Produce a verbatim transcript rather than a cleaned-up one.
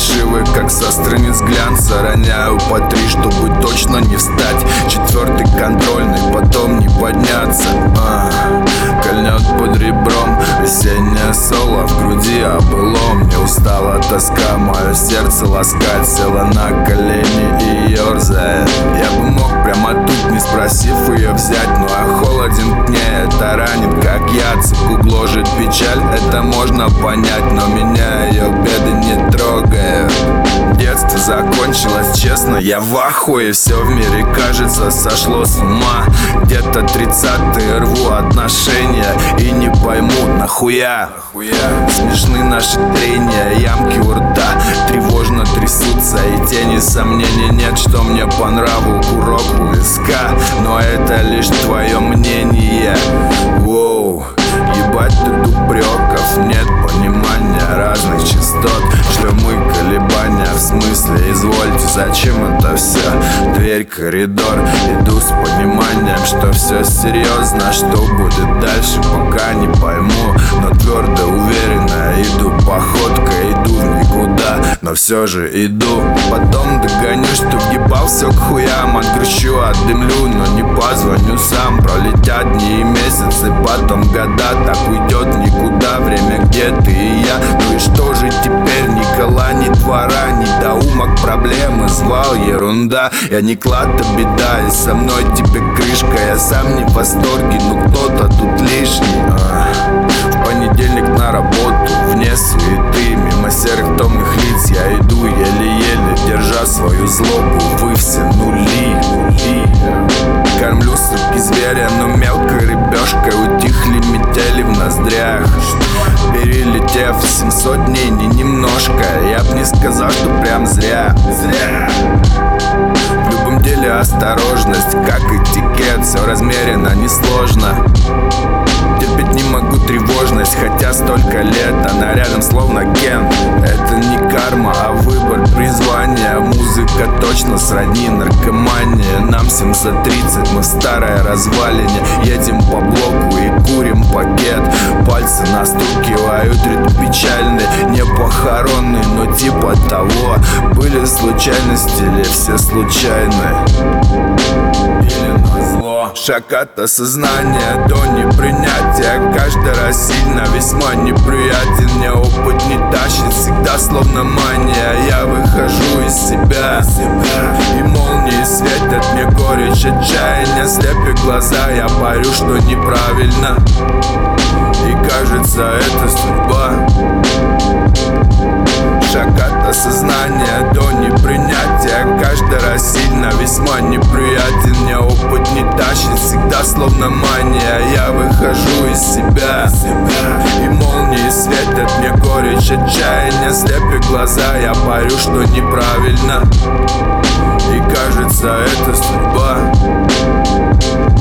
фальшивый, как со страниц глянца. Роняю по три, чтобы точно не встать. Четвертый контрольный, потом не подняться. а, Кольнет под ребром весеннее соло в груди о былом. Не устала тоска, мое сердце ласкать. Села на колени и ерзает. Я бы мог прямо тут, не спросив ее взять, но я холоден к ней, это ранит как яд. Суку гложет печаль, это можно понять, но меня ее беды не трогают. Детство закончилось, честно, я в ахуе. Все в мире, кажется, сошло с ума. Где-то тридцатые рву отношения и не пойму, нахуя, нахуя. Смешны наши трения, ямки у рта тревожно трясутся, и тени сомнений нет, что мне по нраву курок у виска. Но это лишь твое мнение. Воу, ебать тут упреков, нет понимания разных частот. Что мы колебания, в смысле, извольте, зачем это все? Дверь, коридор, иду с пониманием, что все серьезно. Что будет дальше, пока не пойму, но твердо, уверенно иду походкой, иду в никуда, но все же иду. Потом догоню, что въебал все к хуям. Отгрущу, отдымлю, но не позвоню сам. Пролетят дни и месяцы, потом года. Так уйдет никуда время, где ты и я. Ну и что же теперь, Никола, ни двора, ни доумок, проблемы, звал, ерунда. Я не клад, а беда, и со мной тебе крышка. Я сам не в восторге, но кто-то тут лишний. а. В понедельник на работу, вне суеты, мимо серых томных лиц я иду еле-еле, держа свою злобу. Вы все нули, нули. Кормлю суки зверя, но мелкой рыбешкой. Утихли метели в ноздрях, перелетев семьсот дней, не немножко. Я б не сказал, что прям зря, зря. В любом деле осторожность, как этикет. Все размеренно, несложно. Терпеть не могу тревожность, хотя столько лет она рядом словно Кен. Это не карма, а выбор призвания. Музыка точно сродни наркомании. Нам всем за тридцать, мы в старой развалине. Едем по блоку и курим пакет. Пальцы настукивают ритм печальный, не похоронный, но типа того. Были случайности или все случайные? Или назло? Шаг от осознания до непринятия. Каждый раз сильно, весьма неприятен. Мне опыт не тащит, всегда словно мания. Я выхожу из себя, и молнии светят мне горечь отчаяния. Слепят глаза, я парю, что неправильно, и кажется, это судьба. Шаг от осознания до непринятия. Каждый раз сильно, весьма неприятен. Мне опыт не тащит, всегда словно мания. Я выхожу из себя, и молнии светят мне горечь отчаяния. Слепят глаза, я парю, что неправильно, и кажется, это судьба.